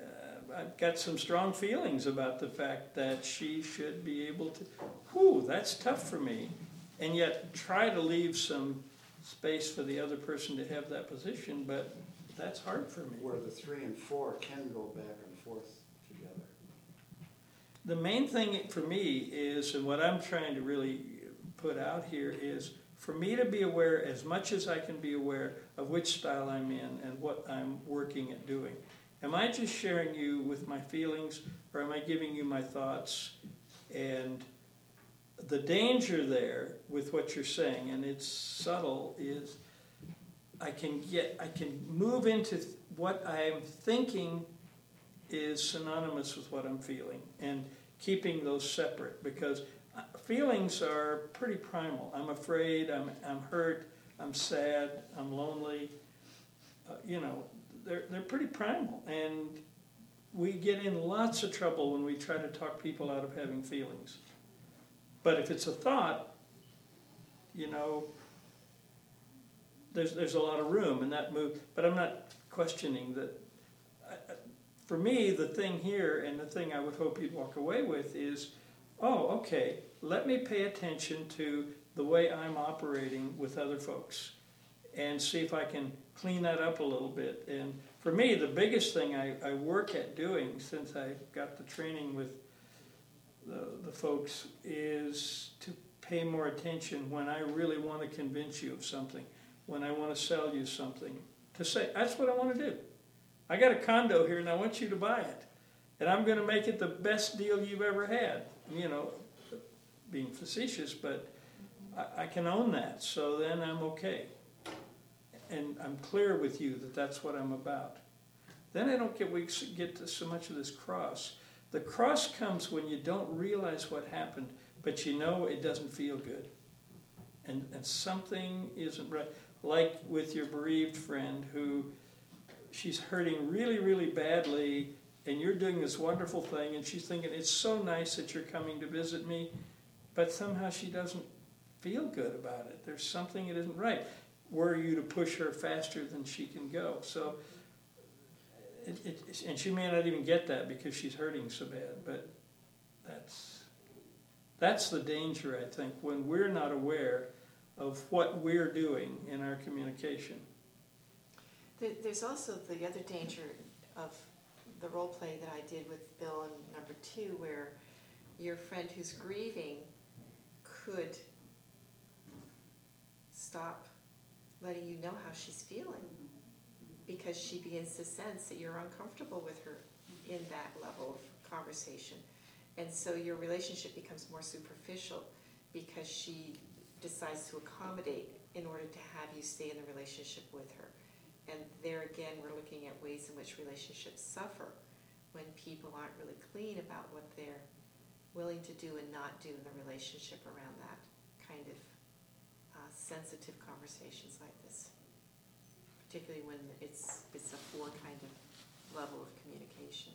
I've got some strong feelings about the fact that she should be able to, whew, that's tough for me. And yet try to leave some space for the other person to have that position, but that's hard for me. Where the 3 and 4 can go back and forth together. The main thing for me is, and what I'm trying to really put out here is, for me to be aware as much as I can be aware of which style I'm in and what I'm working at doing. Am I just sharing you with my feelings, or am I giving you my thoughts? And the danger there with what you're saying, and it's subtle, is I can move into what I'm thinking is synonymous with what I'm feeling, and keeping those separate, because feelings are pretty primal. I'm afraid, I'm hurt, I'm sad, I'm lonely. They're pretty primal, and we get in lots of trouble when we try to talk people out of having feelings. But if it's a thought, there's a lot of room in that move. But I'm not questioning that. For me, the thing here, and the thing I would hope you'd walk away with is, oh, okay, let me pay attention to the way I'm operating with other folks and see if I can clean that up a little bit. And for me, the biggest thing I work at doing since I got the training with the folks is to pay more attention when I really want to convince you of something, when I want to sell you something, to say, that's what I want to do. I got a condo here and I want you to buy it. And I'm going to make it the best deal you've ever had. Being facetious, but I can own that, so then I'm okay. And I'm clear with you that that's what I'm about. Then I don't get to so much of this cross. The cross comes when you don't realize what happened, but you know it doesn't feel good. And something isn't right. Like with your bereaved friend who, she's hurting really, really badly, and you're doing this wonderful thing, and she's thinking, it's so nice that you're coming to visit me, but somehow she doesn't feel good about it. There's something that isn't right. Were you to push her faster than she can go? So, and she may not even get that because she's hurting so bad, but that's the danger, I think, when we're not aware of what we're doing in our communication. There's also the other danger of the role play that I did with Bill in number 2, where your friend who's grieving could stop letting you know how she's feeling, because she begins to sense that you're uncomfortable with her in that level of conversation. And so your relationship becomes more superficial because she decides to accommodate in order to have you stay in the relationship with her. And there again, we're looking at ways in which relationships suffer when people aren't really clean about what they're willing to do and not do in the relationship around that kind of sensitive conversations like this, particularly when it's a 4 kind of level of communication.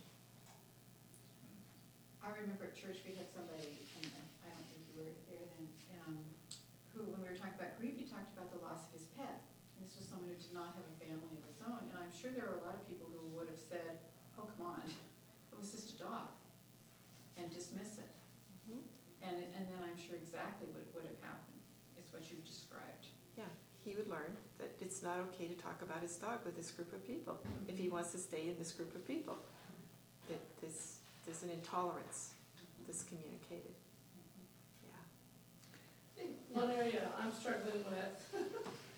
I remember at church we had somebody, and I don't think you were there then, who, when we were talking about grief, he talked about the loss of his pet. And this was someone who did not have a family of his own, and I'm sure there were a lot of people who would have said, oh, come on, it was just a dog, and dismiss it. Mm-hmm. And then I'm sure exactly what would have happened is what you've described. Yeah, he would learn that it's not okay to talk about his dog with this group of people if he wants to stay in this group of people. That there's an intolerance that's communicated. Yeah. One area I'm struggling with,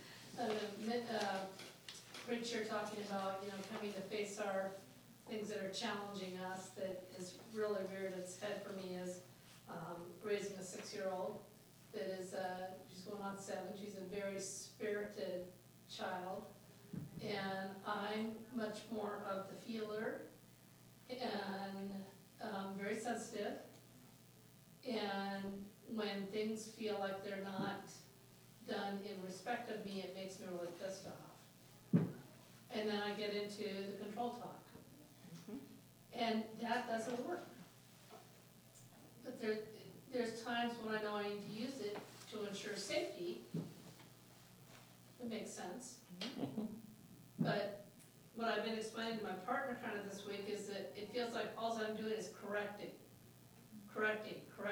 Rich, you're talking about, coming to face our things that are challenging us, that is really reared its head for me is raising a 6-year-old that is, she's going on 7, she's a very spirited child, and I'm much more of the feeler, and very sensitive, and when things feel like they're not done in respect of me, it makes me really pissed off. And then I get into the control talk. And that doesn't work. But there's times when I know I need to use it to ensure safety. It makes sense. But what I've been explaining to my partner kind of this week is that it feels like correcting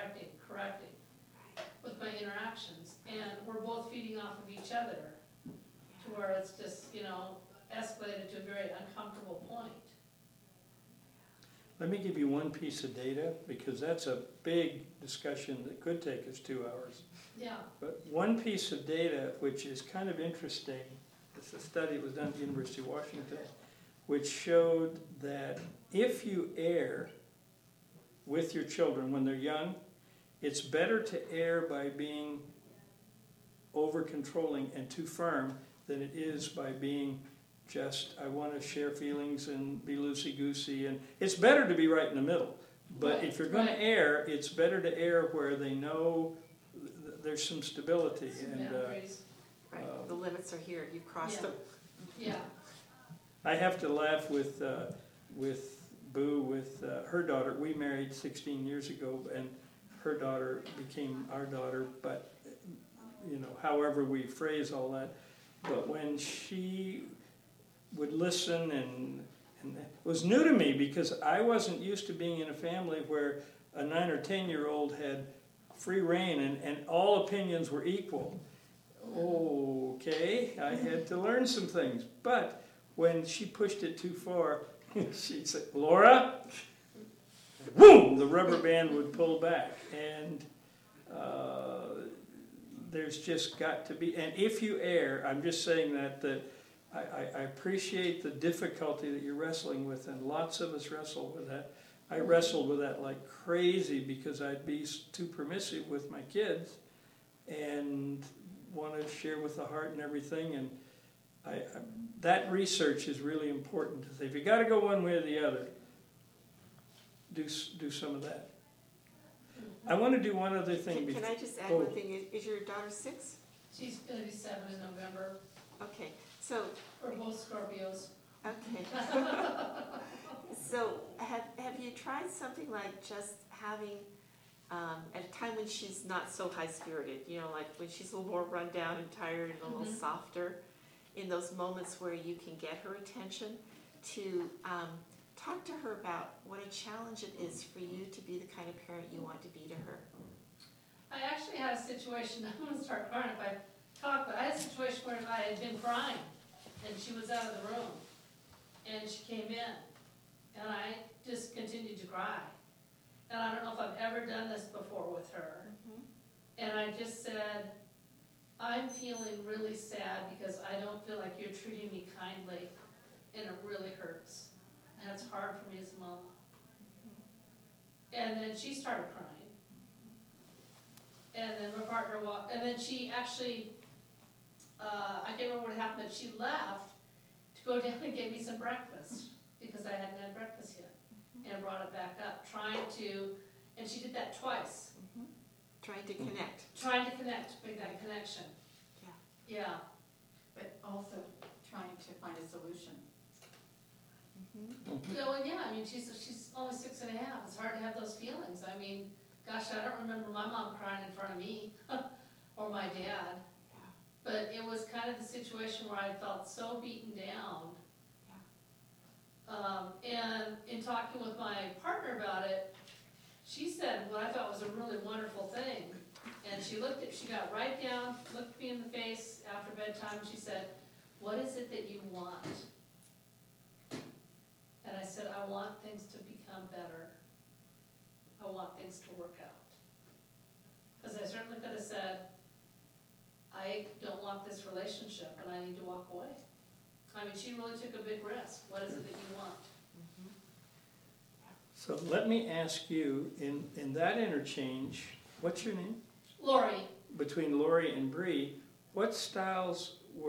with my interactions. And we're both feeding off of each other to where it's just, escalated to a very uncomfortable point. Let me give you one piece of data, because that's a big discussion that could take us 2 hours. Yeah, But one piece of data which is kind of interesting, it's a study that was done at the University of Washington, which showed that if you err with your children when they're young, it's better to err by being over-controlling and too firm than it is by being just, I want to share feelings and be loosey-goosey. And it's better to be right in the middle. But if you're going to err, it's better to err where they know there's some stability. some And boundaries. Right, the limits are here, you've crossed Yeah. them. Yeah, I have to laugh with Boo, with her daughter. We married 16 years ago, and her daughter became our daughter. But however we phrase all that. But when she would listen, and it was new to me because I wasn't used to being in a family where a 9 or 10-year-old had free reign and all opinions were equal. Okay, I had to learn some things. But when she pushed it too far, she'd say, Laura, boom, the rubber band would pull back. And there's just got to be, and if you err, I'm just saying that I appreciate the difficulty that you're wrestling with, and lots of us wrestle with that. I wrestled with that like crazy because I'd be too permissive with my kids and want to share with the heart and everything. And that research is really important to say, if you got to go one way or the other, do some of that. I want to do one other thing. Can I just add one thing? Is your daughter 6? she's gonna be 7 in November. Okay, so, We're both Scorpios. okay. So have you tried something like just having, at a time when she's not so high-spirited, like when she's a little more run down and tired and a little Mhm. softer, in those moments where you can get her attention, to talk to her about what a challenge it is for you to be the kind of parent you want to be to her. I actually had a situation, I'm gonna start crying if I talk, but I had a situation where I had been crying, and she was out of the room, and she came in, and I just continued to cry. And I don't know if I've ever done this before with her. And I just said, I'm feeling really sad because I don't feel like you're treating me kindly, and it really hurts. And it's hard for me as a mom. And then she started crying. And then my partner walked, and then she actually, I can't remember what happened, but she left to go down and get me some breakfast, because I hadn't had breakfast yet, and brought it back up, and she did that twice, Trying to connect. make that connection. Yeah. But also trying to find a solution. Well, yeah, I mean, she's only 6.5, it's hard to have those feelings, I mean, gosh, I don't remember my mom crying in front of me, or my dad. But it was kind of the situation where I felt so beaten down. And in talking with my partner about it, she said what I thought was a really wonderful thing. And she got right down, looked me in the face after bedtime, and she said, what is it that you want? And I said, I want things to become better. I want things to work out. Because I certainly could have said, I don't want this relationship and I need to walk away. I mean, she really took a big risk. What is it that you want? So let me ask you, in that interchange, what's your name? Lori, Between Lori and Bree, what style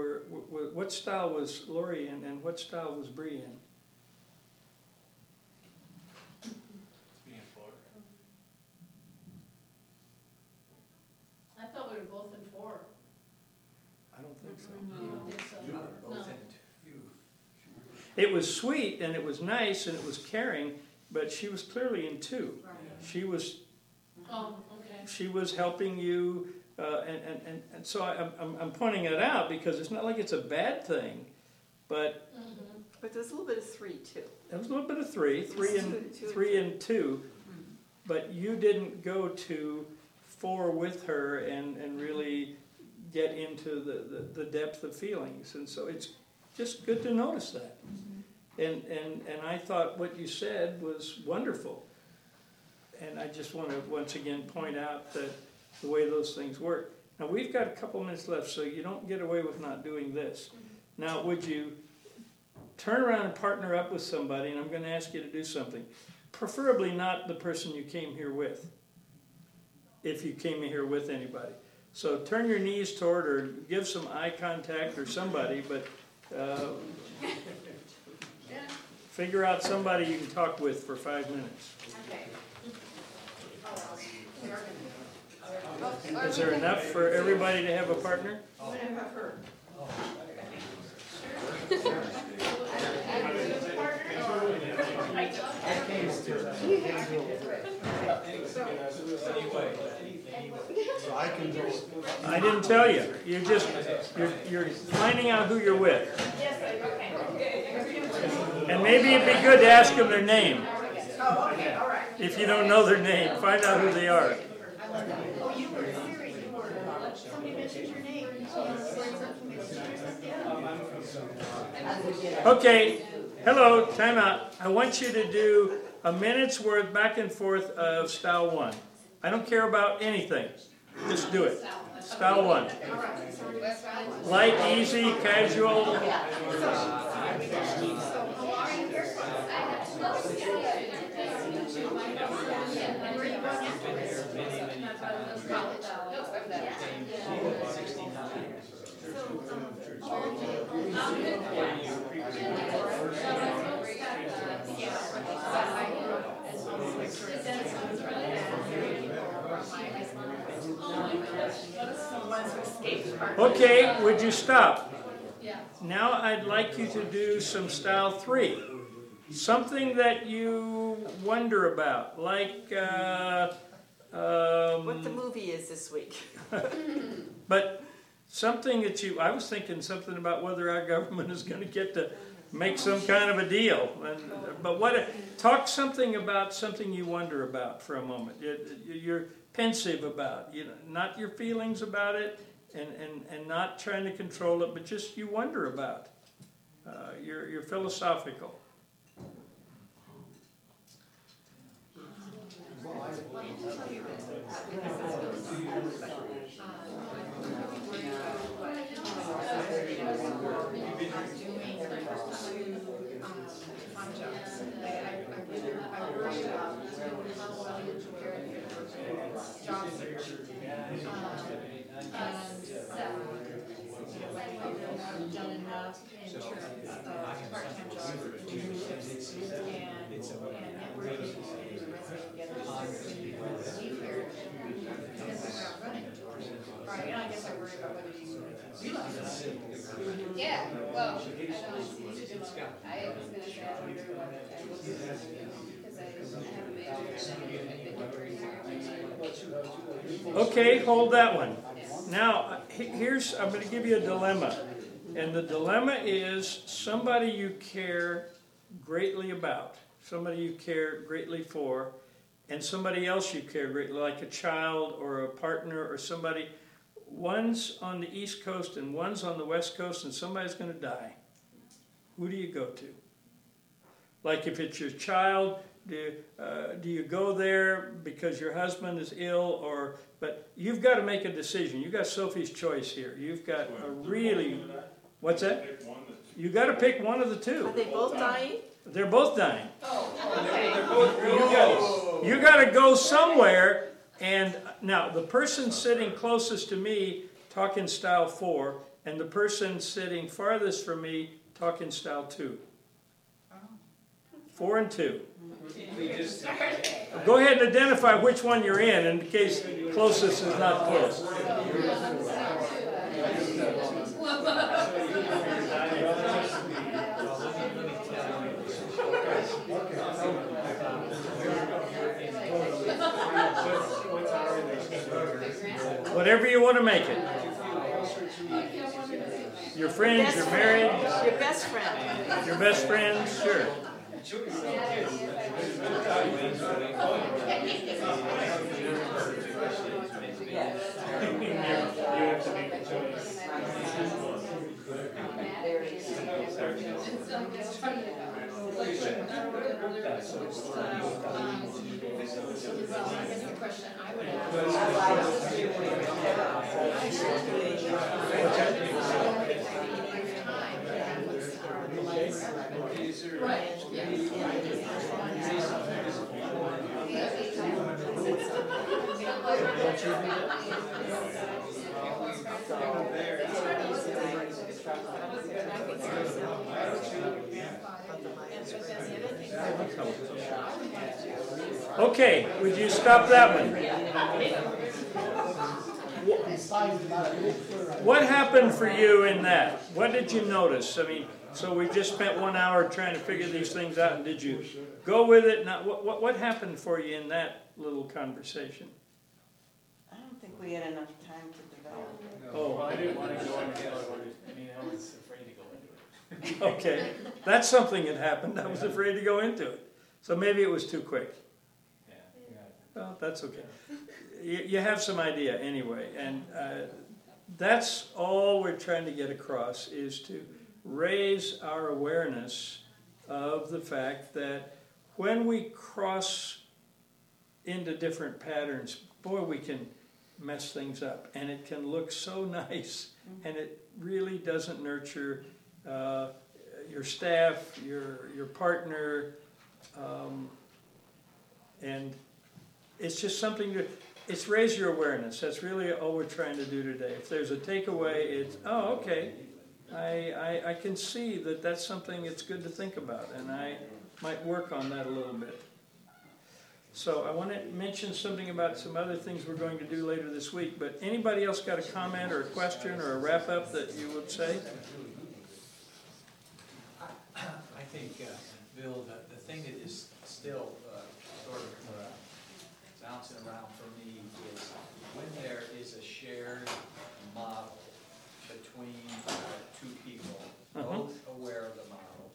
was Lori in and what style was Bree in? Being Florida. I thought we were both in 4. I don't think so. You don't think so? You were both No. in two. It was sweet and it was nice and it was caring, but she was clearly in 2. Right. She was Oh, okay. she was helping you, and so I'm pointing it out because it's not like it's a bad thing, but Mhm. But there's a little bit of 3 too. there was a little bit of three and 2, but you didn't go to 4 with her and really get into the depth of feelings. And so it's just good to notice that. And I thought what you said was wonderful. And I just want to once again point out that the way those things work. Now, we've got a couple minutes left, so you don't get away with not doing this. Now, would you turn around and partner up with somebody, and I'm going to ask you to do something. Preferably not the person you came here with, if you came here with anybody. So turn your knees toward, or give some eye contact or somebody, but figure out somebody you can talk with for 5 minutes. Is there enough for everybody to have a partner? I didn't tell you. You're finding out who you're with. And maybe it'd be good to ask them their name. Oh, okay, all right. If you don't know their name, find out who they are. Oh, you were Siri, somebody mentioned your name. Okay, hello, time out. I want you to do a minute's worth back and forth of style 1. I don't care about anything. Just do it. Style 1. Light, easy, casual. Okay, would you stop? Now I'd like you to do some style 3. Something that you wonder about, like What the movie is this week. but something that I was thinking something about whether our government is going to get to make some kind of a deal. Talk something about something you wonder about for a moment. You're pensive about, not your feelings about it, and not trying to control it, but just you wonder about. You're philosophical. I've done enough in terms of part-time jobs and internships and networking and getting the resume together. Leave here because we're not running. Right, and I guess I worry about whether you realize it. Yeah, well, I was gonna say, I wonder what I will do, because I have a major. Okay, hold that one. Now, I'm going to give you a dilemma. And the dilemma is somebody you care greatly about, somebody you care greatly for, and somebody else you care greatly, like a child or a partner or somebody. One's on the East Coast and one's on the West Coast, and somebody's going to die. Who do you go to? Like if it's your child, do you go there because your husband is ill, but you've got to make a decision. You've got Sophie's choice here. You've got a really, what's that? You got to pick one of the two. Are they both dying? They're both dying. Oh, You got to go somewhere, and now the person sitting closest to me talking style 4, and the person sitting farthest from me talking style 2. 4 and 2. Go ahead and identify which one you're in case closest is not close. Whatever you want to make it. Your friends, you're married. Your best friend. Your best friends, sure. You have to make a choice. Question I would Okay, would you stop that one? What happened for you in that? What did you notice? I mean, so we just spent 1 hour trying to figure these things out, and did you go with it? Now, what happened for you in that little conversation? I don't think we had enough time to develop. Well, I didn't want to go into it. I mean, I was afraid to go into it. Okay, that's something that happened. I was afraid to go into it. So maybe it was too quick. Well, that's okay. You have some idea anyway, and that's all we're trying to get across, is to raise our awareness of the fact that when we cross into different patterns, boy, we can mess things up, and it can look so nice, and it really doesn't nurture your staff, your partner, and it's just something it's raise your awareness. That's really all we're trying to do today. If there's a takeaway, it's, oh, okay, I can see that that's something it's good to think about, and I might work on that a little bit. So I want to mention something about some other things we're going to do later this week, but anybody else got a comment or a question or a wrap-up that you would say? I think, Bill, the thing that is still sort of bouncing around for me is when there is a shared model between two people, both aware of the model,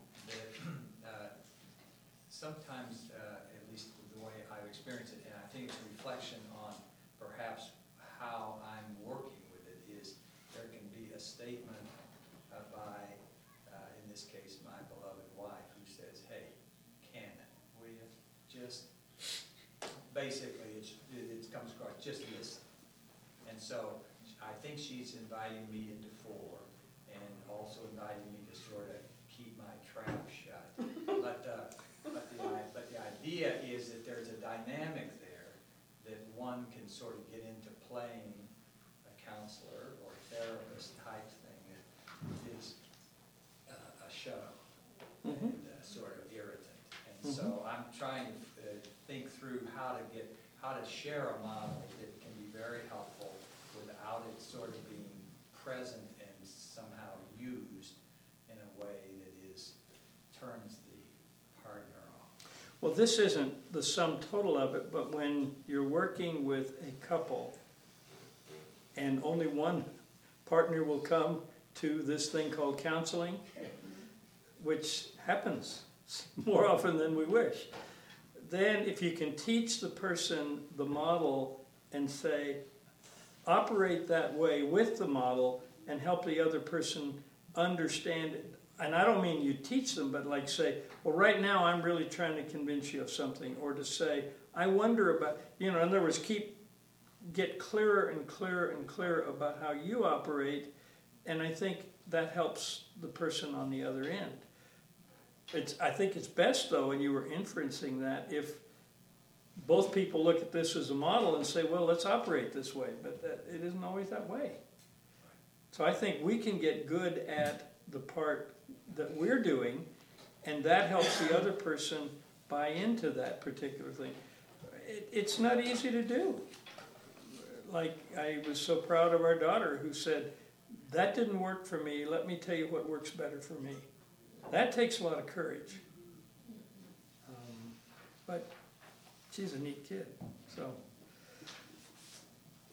that sometimes, at least the way I've experienced it, and I think it's a reflection on perhaps how I'm working with it, is there can be a statement by, in this case, my beloved wife, who says, hey, Ken, will you just, basically, it comes across, just listen. And so I think she's inviting me into 4 and also inviting me to sort of keep my trap shut. But the idea is that there's a dynamic there that one can sort of get into playing a counselor or therapist type thing that is a show and sort of irritant. And so I'm trying to think through how to share a model that can be very helpful without it sort of being present and somehow used in a way that turns the partner off. Well, this isn't the sum total of it, but when you're working with a couple and only one partner will come to this thing called counseling, which happens more often than we wish, then if you can teach the person the model and say, operate that way with the model and help the other person understand it. And I don't mean you teach them, but like say, well, right now I'm really trying to convince you of something, or to say, I wonder about, in other words, get clearer and clearer and clearer about how you operate, and I think that helps the person on the other end. I think it's best, though, and you were inferencing that, if both people look at this as a model and say, well, let's operate this way, but it isn't always that way. So I think we can get good at the part that we're doing, and that helps the other person buy into that particular thing. It's not easy to do. Like, I was so proud of our daughter who said, that didn't work for me, let me tell you what works better for me. That takes a lot of courage. But she's a neat kid. So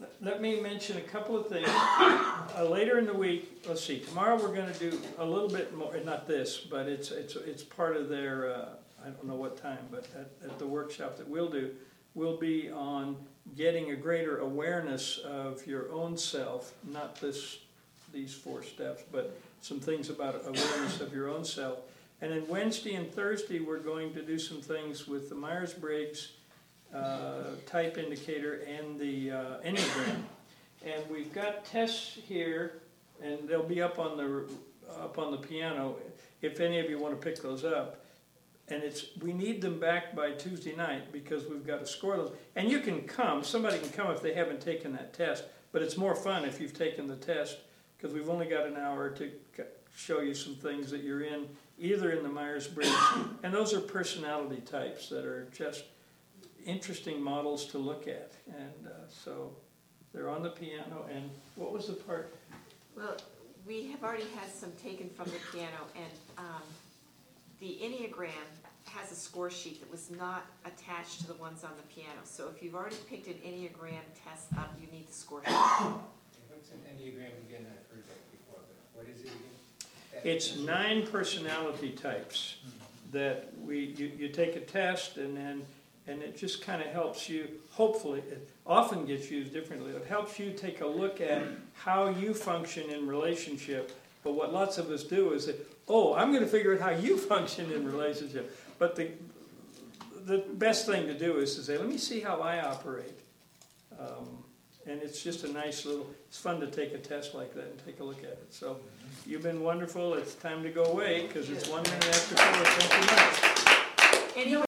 Let me mention a couple of things. Later in the week, let's see, tomorrow we're gonna do a little bit more, not this, but it's part of their, I don't know what time, but at the workshop that we'll do, will be on getting a greater awareness of your own self, not these 4 steps, but some things about awareness of your own self. And then Wednesday and Thursday, we're going to do some things with the Myers-Briggs type indicator and the Enneagram. And we've got tests here, and they'll be up on the piano if any of you want to pick those up. And we need them back by Tuesday night because we've got to score them. And you can come, somebody can come if they haven't taken that test, but it's more fun if you've taken the test because we've only got an hour to show you some things that you're in, either in the Myers-Briggs, and those are personality types that are just interesting models to look at. And so they're on the piano, and what was the part? Well, we have already had some taken from the piano, and the Enneagram has a score sheet that was not attached to the ones on the piano. So if you've already picked an Enneagram test up, you need the score sheet. What's an Enneagram again? I've heard that before, but what is it again? It's 9 personality types that you take a test, and it just kind of helps you, hopefully, it often gets used differently. It helps you take a look at how you function in relationship. But what lots of us do is that, I'm going to figure out how you function in relationship. But the best thing to do is to say, let me see how I operate. And it's just a nice it's fun to take a test like that and take a look at it. So you've been wonderful. It's time to go away because it's 1 minute after 4. Thank you much. Anyway,